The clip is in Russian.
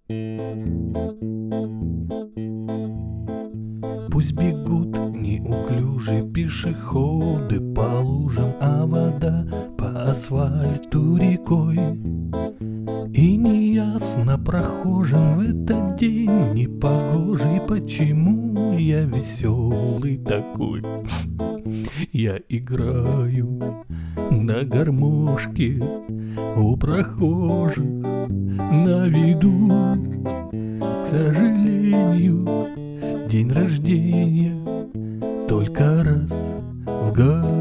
Пусть бегут неуклюжие пешеходы по лужам, а вода по асфальту рекой. И неясно прохожим в этот день непогожий, почему я веселый такой. Я играю на гармошке у прохожих на виду. К сожалению, день рождения только раз в году.